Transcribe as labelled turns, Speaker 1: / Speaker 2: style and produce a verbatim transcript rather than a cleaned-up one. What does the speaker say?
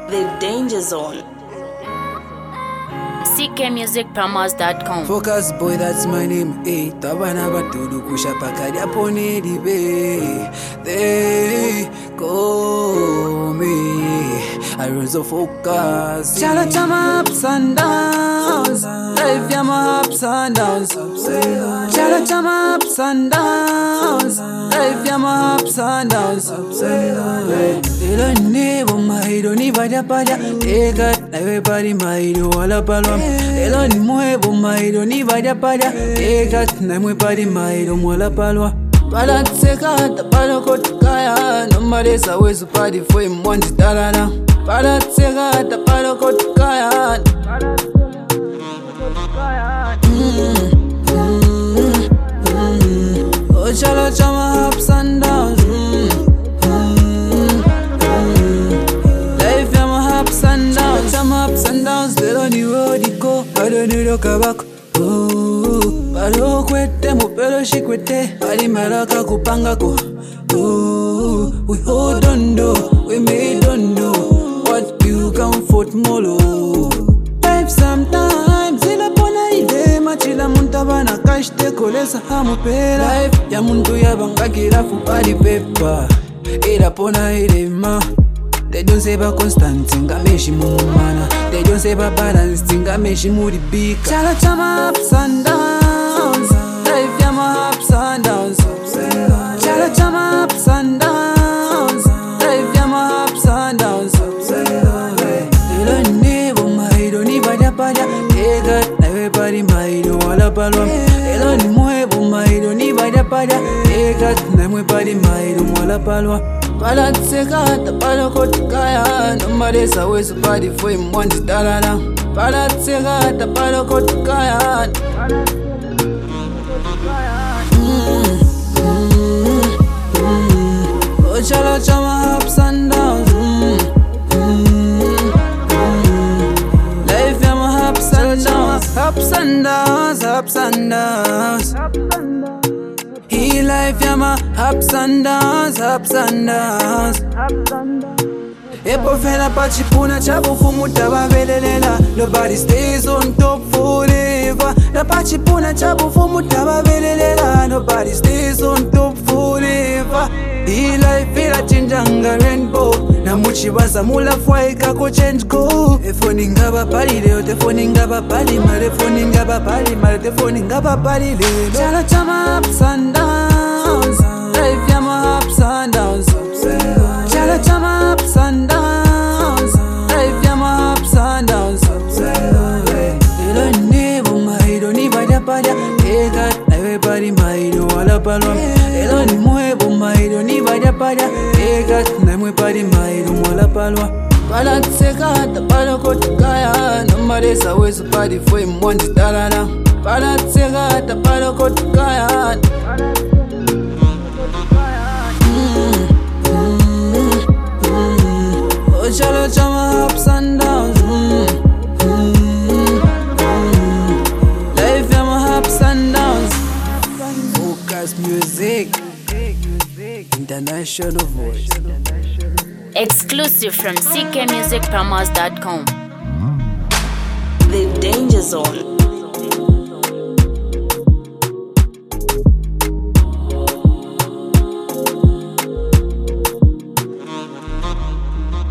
Speaker 1: The Danger Zone.
Speaker 2: C K music promos dot com.
Speaker 3: Focus boy, that's my name. Eh, tabana batudu kusha pakadi apone dibe. They call me. I rose of focus. Chala chama ups and downs. Life yama ups and downs. Chala chama ups and downs. Life yama ups and downs. Elo nebo maido ni vaya para. Ega everybody maido wala palwa. Elo ni muevo maido ni vaya para. Ega na muepari maido wala palwa. Para tseka tapalo kotukaya. Nobody always party for him one tarara. Para tseka tapalo kotukaya. Oh chala chama ups and downs. Life yama ups and downs. Chama ups and downs. They don't need road it go. I don't need a kabako. Oh, palo kwete mo pero shikwete. Pali maraka kupanga ko. Oh, we hold on do, we made on do. What you comfort molo. Life sometimes ila pona ide machila muntabana kashte kolesa hamupera. Life ya muntu ya banga kirafu pali pepa. Ila pona ide ma. They don't say about constant, tinga meshi mumana. They don't say about balance, tinga meshi mudi big. Chala chama ups and downs. Life yama ups and downs. Chala chama ups and downs. Life yama ups and downs. Elo nebo maido ni vaya para. Ega everybody maido wala palwa. Elo ni muevo maido ni vaya para. Ega na muepari maido wala palwa. Para tseka tapalo kotukaya. Nobody always party for him one tarara. Para tseka tapalo kotukaya. Oh chala chama ups and downs. Life yama ups and downs. Ups and downs, ups and downs. He life yama ups and downs, ups and downs. Epo fela pachipuna chabu fumu tabavelela. Nobody stays on top forever. Na pachipuna chabu fumu tabavelela. Nobody stays on top forever. He life ila chinjanga rainbow. Na muchi baza mula fwaika ko change go. Efoni ngaba pali leo, tefoni ngaba pali mare, foni ngaba pali mare, tefoni ngaba pali leo. Chala chama ups and downs. Life yama ups and downs. Chala chama ups and downs. Life yama ups and downs. Elo nebo maido ni vaya para. Ega everybody maido wala palwa. Elo ni muevo maido ni vaya para. Ega na muepari maido wala palwa. Para tseka tapalo kotukaya. Nobody always party for him one tarara. Para tseka tapalo kotukaya. Oh chala chama ups and downs. Life yama ups and downs. Focus music. International voice.
Speaker 2: Exclusive from C K music promos dot com.
Speaker 1: The Danger Zone.